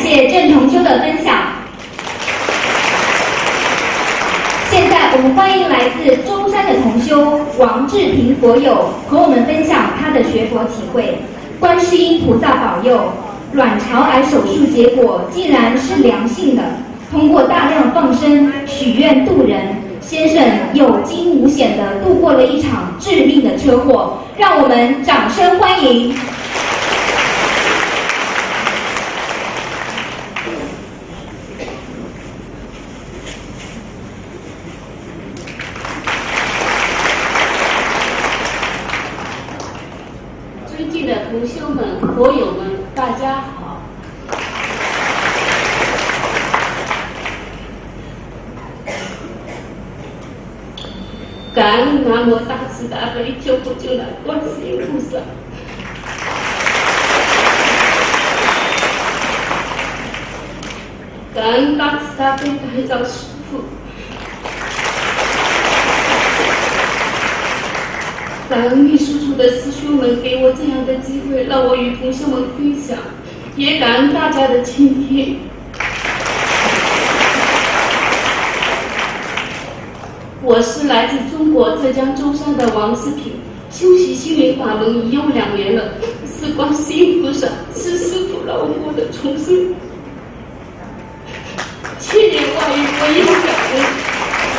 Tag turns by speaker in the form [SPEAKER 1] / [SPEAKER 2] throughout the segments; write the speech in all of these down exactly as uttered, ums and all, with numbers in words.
[SPEAKER 1] 谢郑同修的分享。现在我们欢迎来自中山的同修王志平佛友和我们分享他的学佛体会。观世音菩萨保佑，卵巢癌手术结果竟然是良性的，通过大量放生许愿度人，先生有惊无险地度过了一场致命的车祸，让我们掌声欢迎。
[SPEAKER 2] 尊敬的同修们、佛友们，大家好。感恩南无大慈大悲救苦救难观世音菩萨。感恩大慈大悲台长师父。感恩秘书处的师兄们给我这样的机会，让我与同学们分享，也感恩大家的倾听。我是来自中国浙江舟山的王世平，修习心灵法门已有两年了，是观世音菩萨，是师父让我的重生。千言万语我也感恩。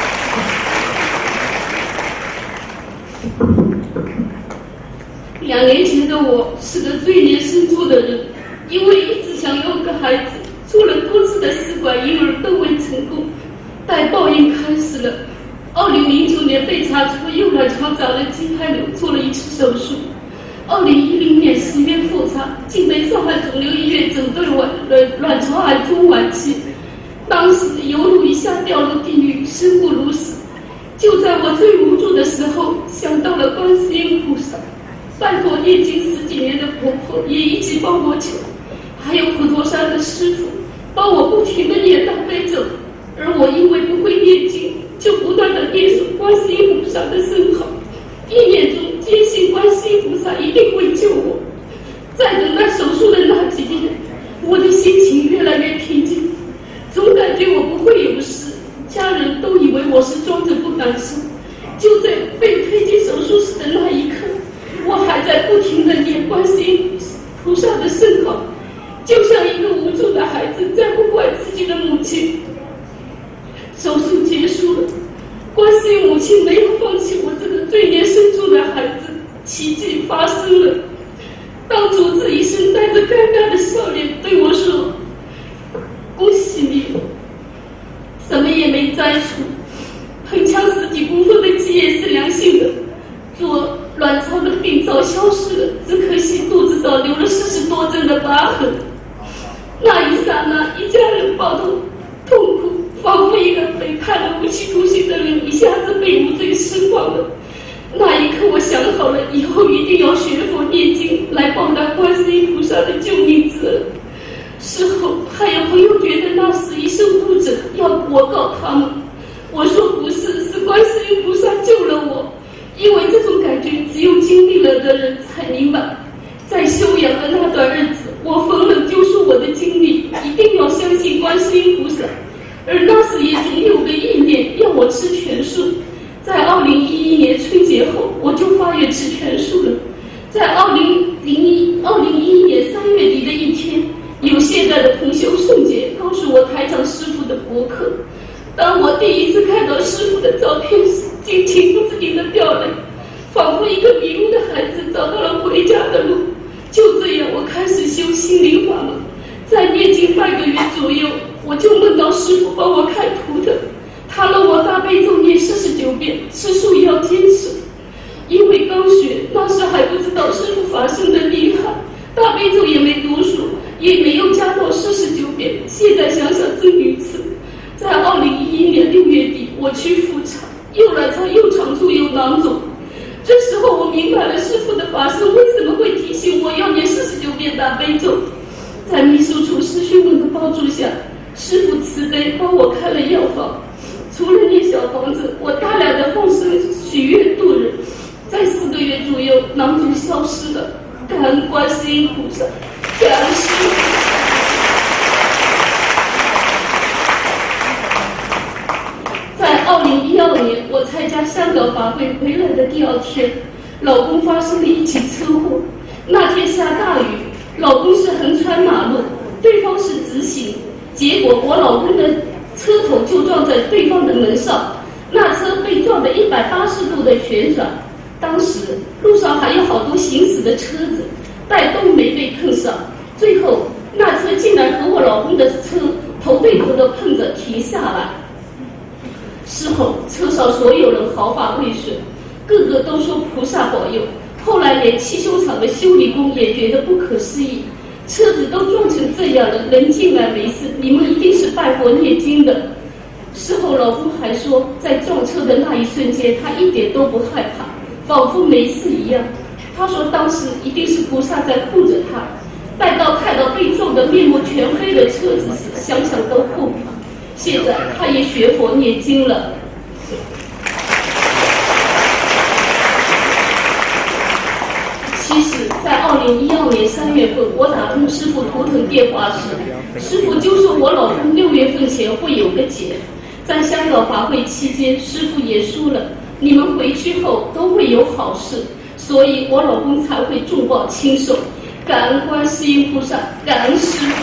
[SPEAKER 2] 两年前的我是个罪孽深重的人，因为一直想要个孩子，做了多次的试管婴儿都未成功，待报应开始了。二零零九年被查出右卵巢长了畸胎瘤，做了一次手术。二零一零年十月复查，竟被上海肿瘤医院诊断为卵卵巢癌中晚期。当时犹如一下掉入地狱，生不如死。就在我最无助的时候，想到了观世音菩萨。拜托念经十几年的婆婆也一起帮我求，还有普陀山的师父帮我不停的念大悲咒，而我因为不会念经，就不断的念诵观世音菩萨的圣号，意念中坚信观世音菩萨一定会救我。在等待手术的那几天，我的心情越来越平静，总感觉我不会有事，家人都以为我是装着不敢生。就在被推进手术室的那一刻，我还在不停地念观世音菩萨的圣号，就像一个无助的孩子在呼唤自己的母亲。手术结束了，观世音母亲没有放弃我这个罪孽深重的孩子，奇迹发生了。当主治医生带着尴尬的笑脸对我说：“恭喜你，什么也没摘除，盆腔十几公分的积液是良性的，做卵巢的病灶消失了，只可惜肚子上留了四十多针的疤痕。”那一刹那，一家人抱头痛哭，仿佛一个被判了无期徒刑的人一下子被无罪释放了。那一刻，我想好了，以后一定要学佛念经，来报答观世音菩萨的救命之恩。事后，还有朋友觉得那是一受助者，要我告他们。我说不是，是观世音菩萨救了我。因为这种感觉只有经历了的人才明白。在修养的那段日子，我逢人就说我的经历，一定要相信观世音菩萨。而那时也总有个意念要我吃全素。在二零一一年春节后，我就发愿吃全素了。在二零零一二零一一年三月底的一天，有现在的同修宋姐告诉我台长师父的博客。当我第一次看到师父的照片时，竟情不自禁的掉泪，仿佛一个迷路的孩子找到了回家的路。就这样，我开始修心灵法门。在念经半个月左右，我就梦到师父帮我看图腾，他让我大悲咒念四十九遍，吃素要坚持。因为刚学，那时还不知道师父法身的厉害，大悲咒也没读书，也没有加到四十九遍。现在想想真愚痴。在二零一一年六月底，我去复查，右卵巢右肠处有囊肿。这时候我明白了师父的法身为什么会提醒我要念四十九遍大悲咒。在秘书处师兄们的帮助下，师父慈悲帮我开了药方。除了念小房子，我大量的放生许愿度人。在四个月左右，囊肿消失了。感恩观世音菩萨，感恩师父。 香港法会回来的第二天，老公发生了一起车祸。那天下大雨，老公是横穿马路，对方是直行，结果我老公的车头就撞在对方的门上，那车被撞得一百八十度的旋转。当时路上还有好多行驶的车子，但都没被碰上。最后那车竟然和我老公的车头对头的碰着停下来。事后车上所有人毫发未损，个个都说菩萨保佑。后来连汽修厂的修理工也觉得不可思议，车子都撞成这样了，能进来没事，你们一定是拜佛念经的。事后老公还说，在撞车的那一瞬间他一点都不害怕，仿佛没事一样。他说当时一定是菩萨在护着他。待到看到被撞得面目全非的车子时，想想都后怕。现在他也学佛念经了。其实在二零一二年三月份，我打通师父图腾电话时，师父就说我老公六月份前会有个劫。在香港法会期间，师父也说了，你们回去后都会有好事，所以我老公才会重报轻受。感恩观世音菩萨，感恩师父。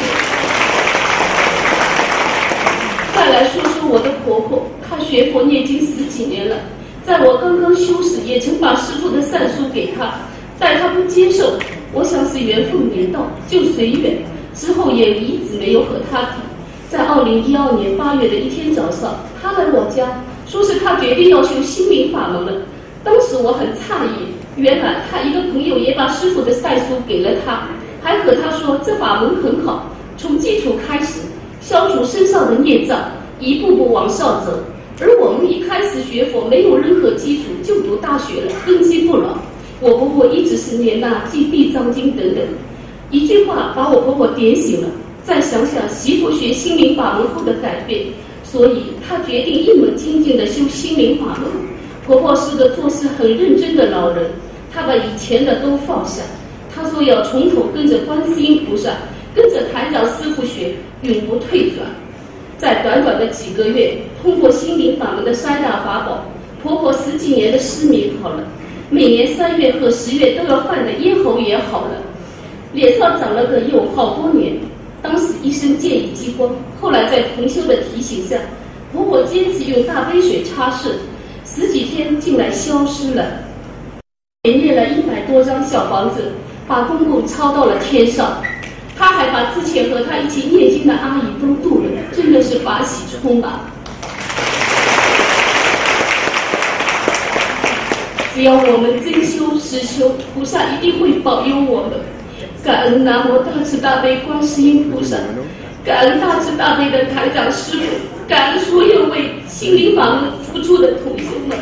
[SPEAKER 2] 再来说说我的婆婆，她学佛念经十几年了，在我刚刚修时，也曾把师父的善书给她，但她不接受，我想是缘分没到，就随缘。之后也一直没有和她提。在二零一二年八月的一天早上，她来我家，说是她决定要修心灵法门了。当时我很诧异，原来他一个朋友也把师父的善书给了他，还和他说这法门很好，从基础开始，消除身上的孽障，一步步往上走。而我们一开始学佛没有任何基础，就读大学了，根基不牢。我婆婆一直是念那记地藏经等等，一句话把我婆婆点醒了。再想想媳妇学心灵法门后的改变，所以她决定一门精进的修心灵法门。婆婆是个做事很认真的老人，她把以前的都放下。她说要从头跟着观世音菩萨，跟着台长师父学，永不退转。在短短的几个月，通过心灵法门的三大法宝，婆婆十几年的失眠好了，每年三月和十月都要犯的咽喉也好了，脸上长了个疣好多年。当时医生建议激光，后来在同修的提醒下，婆婆坚持用大杯水擦拭，十几天竟然消失了。也念了一百多张小房子，把公公抄到了天上。他还把之前和他一起念经的阿姨都度了，真的是法喜充满。只要我们真修实修，菩萨一定会保佑我们。感恩南无大慈大悲观世音菩萨，感恩大慈大悲的台长师父，感恩所有为心灵法门付出的同学们。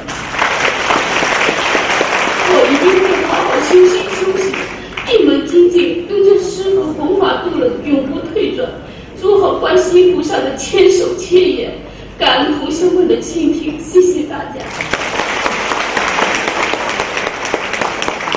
[SPEAKER 2] 我一定会好好修心修行，一门精进，跟着师父弘法度人，永不退转，做好观世音菩萨的千手千眼。感恩同学们的倾听，谢谢大家。